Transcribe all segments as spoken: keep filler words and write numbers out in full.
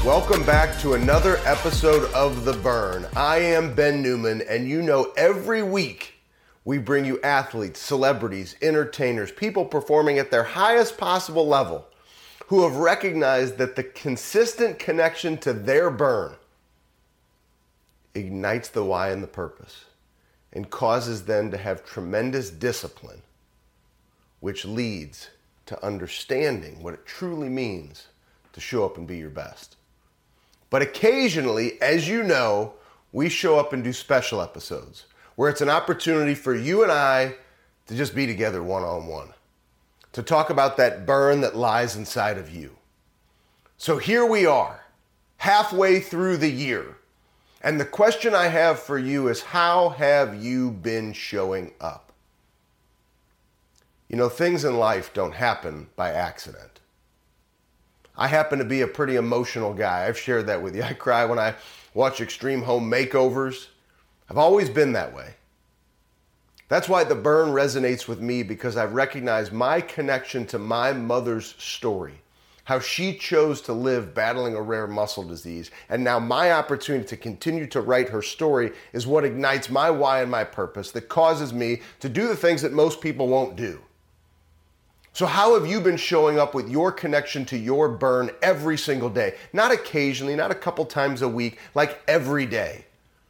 Welcome back to another episode of The Burn. I am Ben Newman, and you know every week we bring you athletes, celebrities, entertainers, people performing at their highest possible level who have recognized that the consistent connection to their burn ignites the why and the purpose and causes them to have tremendous discipline, which leads to understanding what it truly means to show up and be your best. But occasionally, as you know, we show up and do special episodes where it's an opportunity for you and I to just be together one-on-one, to talk about that burn that lies inside of you. So here we are, halfway through the year, and the question I have for you is, how have you been showing up? You know, things in life don't happen by accident. I happen to be a pretty emotional guy. I've shared that with you. I cry when I watch extreme home makeovers. I've always been that way. That's why The Burn resonates with me, because I've recognized my connection to my mother's story, how she chose to live battling a rare muscle disease. And now my opportunity to continue to write her story is what ignites my why and my purpose, that causes me to do the things that most people won't do. So how have you been showing up with your connection to your burn every single day? Not occasionally, not a couple times a week, like every day.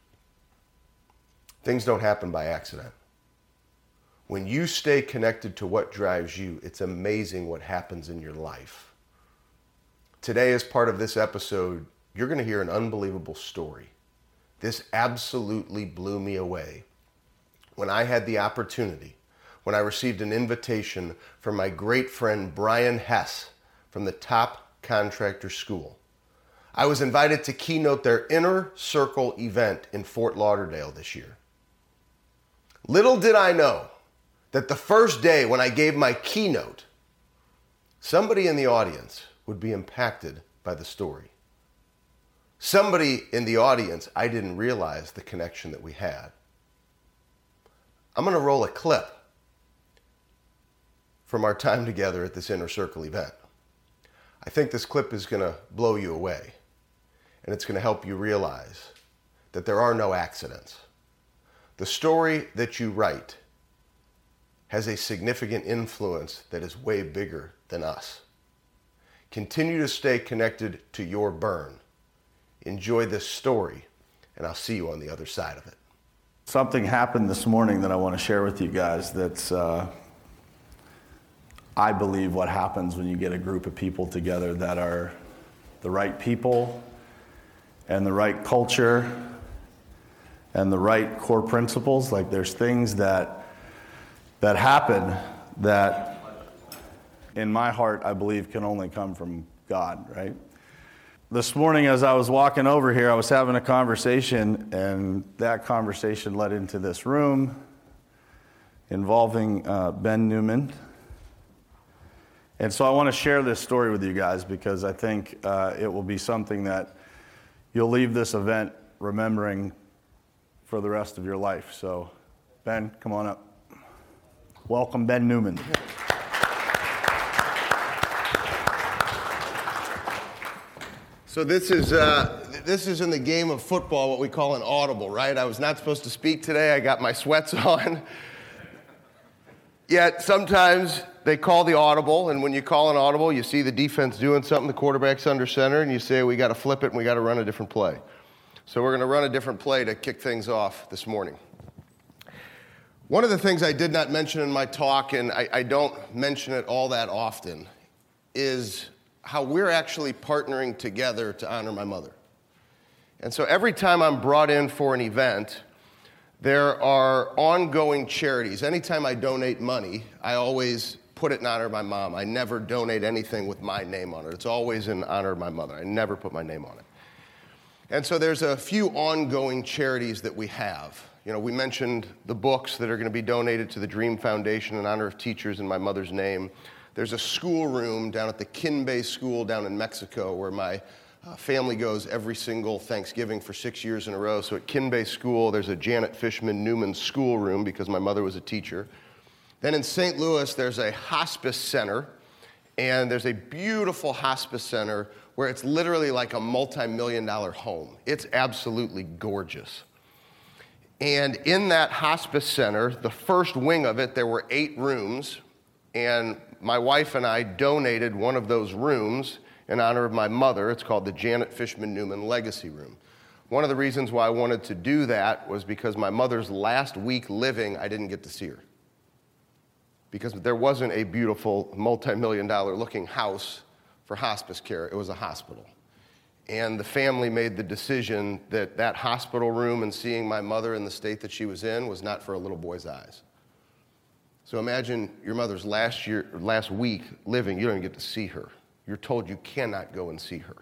Things don't happen by accident. When you stay connected to what drives you, it's amazing what happens in your life. Today, as part of this episode, you're going to hear an unbelievable story. This absolutely blew me away when I had the opportunity, when I received an invitation from my great friend Brian Hess from the Top Contractor School. I was invited to keynote their Inner Circle event in Fort Lauderdale this year. Little did I know that the first day when I gave my keynote, somebody in the audience would be impacted by the story. Somebody in the audience, I didn't realize the connection that we had. I'm going to roll a clip from our time together at this Inner Circle event. I think this clip is going to blow you away, and it's going to help you realize that there are no accidents. The story that you write has a significant influence that is way bigger than us. Continue to stay connected to your burn. Enjoy this story, and I'll see you on the other side of it. Something happened this morning that I want to share with you guys that's uh, I believe what happens when you get a group of people together that are the right people and the right culture and the right core principles. Like, there's things that that happen that in my heart I believe can only come from God, right? This morning as I was walking over here, I was having a conversation, and that conversation led into this room involving uh, Ben Newman. And so I want to share this story with you guys because I think uh, it will be something that you'll leave this event remembering for the rest of your life. So, Ben, come on up. Welcome, Ben Newman. So this is uh, this is in the game of football what we call an audible, right? I was not supposed to speak today. I got my sweats on. Yet sometimes they call the audible, and when you call an audible, you see the defense doing something, the quarterback's under center, and you say, we got to flip it and we got to run a different play. So we're going to run a different play to kick things off this morning. One of the things I did not mention in my talk, and I, I don't mention it all that often, is how we're actually partnering together to honor my mother. And so every time I'm brought in for an event, there are ongoing charities. Anytime I donate money, I always put it in honor of my mom. I never donate anything with my name on it. It's always in honor of my mother. I never put my name on it. And so there's a few ongoing charities that we have. You know, we mentioned the books that are going to be donated to the Dream Foundation in honor of teachers in my mother's name. There's a schoolroom down at the Kinbay School down in Mexico where my uh, family goes every single Thanksgiving for six years in a row. So at Kinbay School, there's a Janet Fishman Newman schoolroom because my mother was a teacher. Then in Saint Louis, there's a hospice center, and there's a beautiful hospice center where it's literally like a multi-million dollar home. It's absolutely gorgeous. And in that hospice center, the first wing of it, there were eight rooms, and my wife and I donated one of those rooms in honor of my mother. It's called the Janet Fishman Newman Legacy Room. One of the reasons why I wanted to do that was because my mother's last week living, I didn't get to see her. Because there wasn't a beautiful multi-million dollar looking house for hospice care. It was a hospital. And the family made the decision that that hospital room and seeing my mother in the state that she was in was not for a little boy's eyes. So imagine your mother's last year, last week living, you don't even get to see her. You're told you cannot go and see her.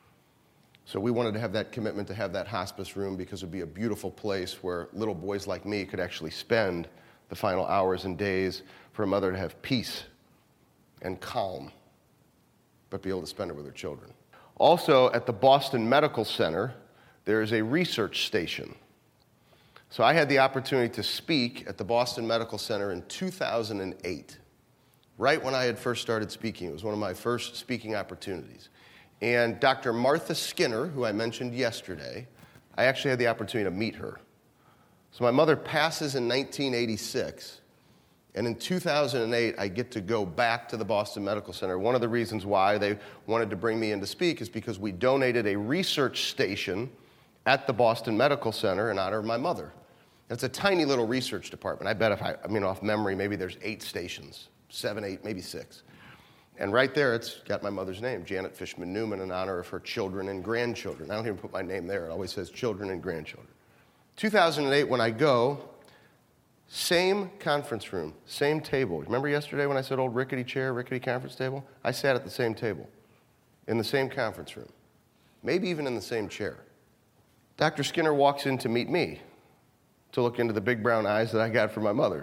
So we wanted to have that commitment to have that hospice room because it would be a beautiful place where little boys like me could actually spend the final hours and days for a mother to have peace and calm, but be able to spend it with her children. Also, at the Boston Medical Center, there is a research station. So I had the opportunity to speak at the Boston Medical Center in two thousand eight, right when I had first started speaking. It was one of my first speaking opportunities. And Doctor Martha Skinner, who I mentioned yesterday, I actually had the opportunity to meet her. So my mother passes in nineteen eighty-six, and in two thousand eight, I get to go back to the Boston Medical Center. One of the reasons why they wanted to bring me in to speak is because we donated a research station at the Boston Medical Center in honor of my mother. It's a tiny little research department. I bet if I, I mean, off memory, maybe there's eight stations, seven, eight, maybe six. And right there, it's got my mother's name, Janet Fishman Newman, in honor of her children and grandchildren. I don't even put my name there. It always says children and grandchildren. two thousand eight, when I go, same conference room, same table. Remember yesterday when I said old rickety chair, rickety conference table? I sat at the same table, in the same conference room, maybe even in the same chair. Doctor Skinner walks in to meet me, to look into the big brown eyes that I got from my mother.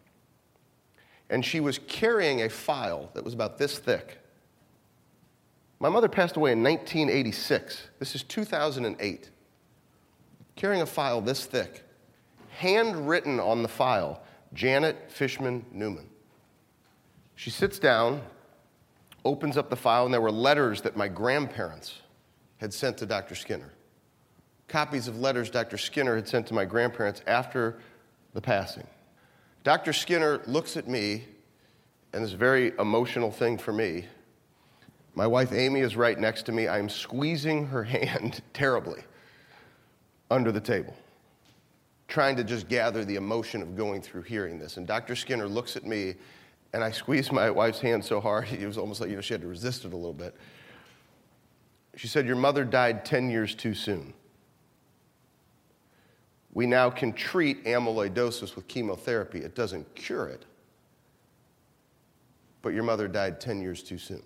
And she was carrying a file that was about this thick. My mother passed away in nineteen eighty-six. This is two thousand eight. Carrying a file this thick, handwritten on the file, Janet Fishman Newman. She sits down, opens up the file, and there were letters that my grandparents had sent to Doctor Skinner. Copies of letters Doctor Skinner had sent to my grandparents after the passing. Doctor Skinner looks at me, and it's a very emotional thing for me. My wife Amy is right next to me. I'm squeezing her hand terribly under the table, trying to just gather the emotion of going through hearing this. And Doctor Skinner looks at me, and I squeezed my wife's hand so hard, it was almost like, you know, she had to resist it a little bit. She said, "Your mother died ten years too soon. We now can treat amyloidosis with chemotherapy. It doesn't cure it, but your mother died ten years too soon."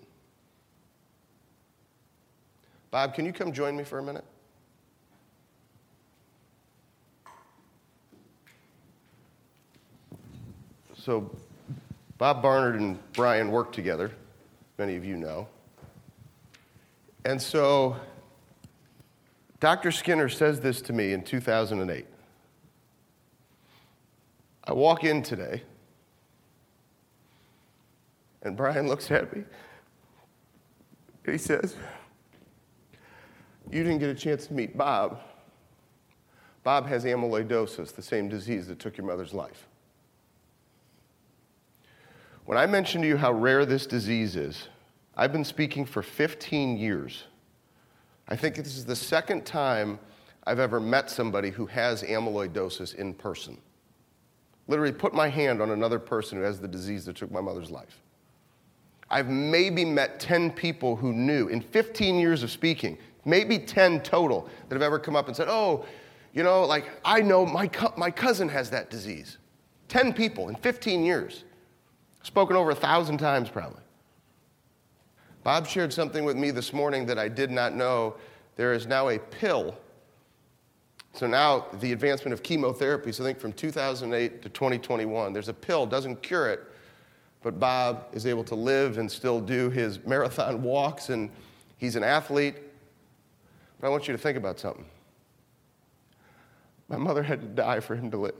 Bob, can you come join me for a minute? So Bob Barnard and Brian work together, many of you know. And so Doctor Skinner says this to me in two thousand eight. I walk in today, and Brian looks at me, and he says, "You didn't get a chance to meet Bob. Bob has amyloidosis, the same disease that took your mother's life." When I mentioned to you how rare this disease is, I've been speaking for fifteen years. I think this is the second time I've ever met somebody who has amyloidosis in person. Literally put my hand on another person who has the disease that took my mother's life. I've maybe met ten people who knew, in fifteen years of speaking, maybe ten total, that have ever come up and said, "Oh, you know, like, I know my, co- my cousin has that disease." ten people in fifteen years. Spoken over a thousand times probably. Bob shared something with me this morning that I did not know. There is now a pill. So now the advancement of chemotherapy, so I think from two thousand eight to twenty twenty-one, there's a pill, doesn't cure it, but Bob is able to live and still do his marathon walks, and he's an athlete. But I want you to think about something. My mother had to die for him to live.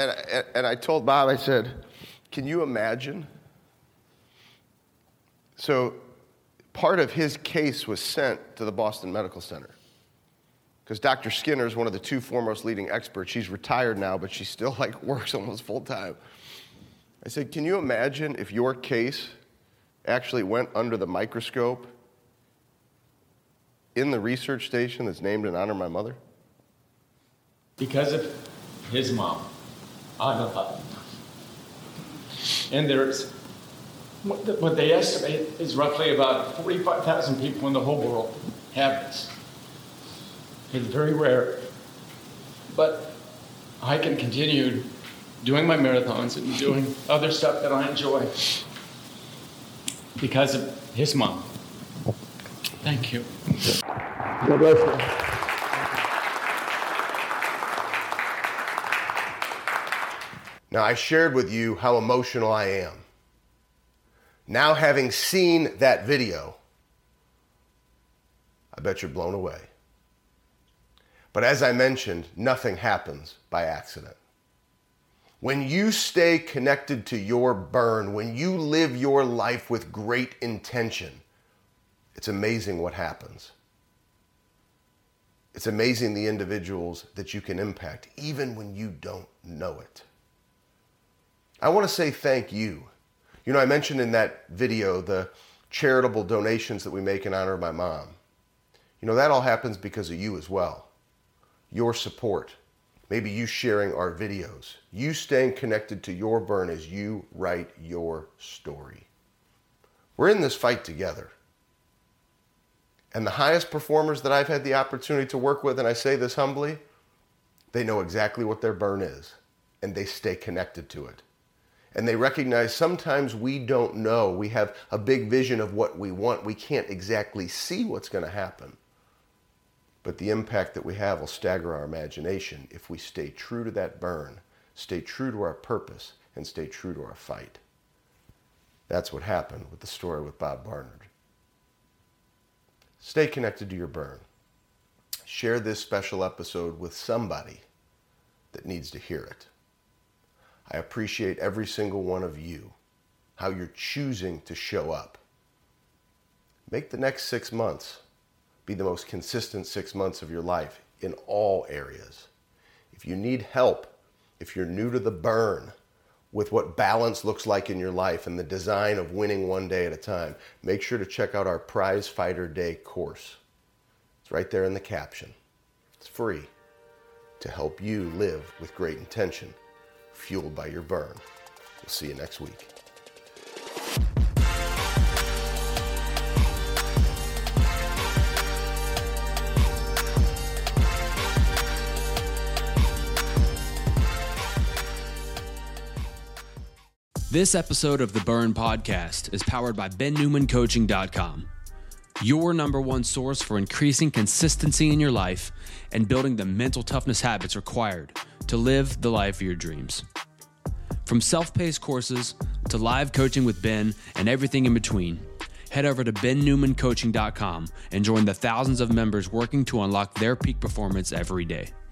and, and I told Bob, I said, can you imagine? So part of his case was sent to the Boston Medical Center because Doctor Skinner is one of the two foremost leading experts. She's retired now, but she still like works almost full time. I said, can you imagine if your case actually went under the microscope in the research station that's named in honor of my mother? Because of his mom, I'm alive. And there's, what they estimate is roughly about forty-five thousand people in the whole world have this. It's very rare. But I can continue doing my marathons and doing other stuff that I enjoy because of his mom. Thank you. God bless you. Now, I shared with you how emotional I am. Now, having seen that video, I bet you're blown away. But as I mentioned, nothing happens by accident. When you stay connected to your burn, when you live your life with great intention, it's amazing what happens. It's amazing the individuals that you can impact, even when you don't know it. I want to say thank you. You know, I mentioned in that video the charitable donations that we make in honor of my mom. You know, that all happens because of you as well. Your support. Maybe you sharing our videos. You staying connected to your burn as you write your story. We're in this fight together. And the highest performers that I've had the opportunity to work with, and I say this humbly, they know exactly what their burn is, and they stay connected to it. And they recognize sometimes we don't know. We have a big vision of what we want. We can't exactly see what's going to happen. But the impact that we have will stagger our imagination if we stay true to that burn, stay true to our purpose, and stay true to our fight. That's what happened with the story with Bob Barnard. Stay connected to your burn. Share this special episode with somebody that needs to hear it. I appreciate every single one of you, how you're choosing to show up. Make the next six months be the most consistent six months of your life in all areas. If you need help, if you're new to the burn with what balance looks like in your life and the design of winning one day at a time, make sure to check out our Prize Fighter Day course. It's right there in the caption. It's free to help you live with great intention, fueled by your burn. We'll see you next week. This episode of the Burn Podcast is powered by Ben Newman Coaching dot com, your number one source for increasing consistency in your life and building the mental toughness habits required to live the life of your dreams. From self-paced courses to live coaching with Ben and everything in between, head over to Ben Newman Coaching dot com and join the thousands of members working to unlock their peak performance every day.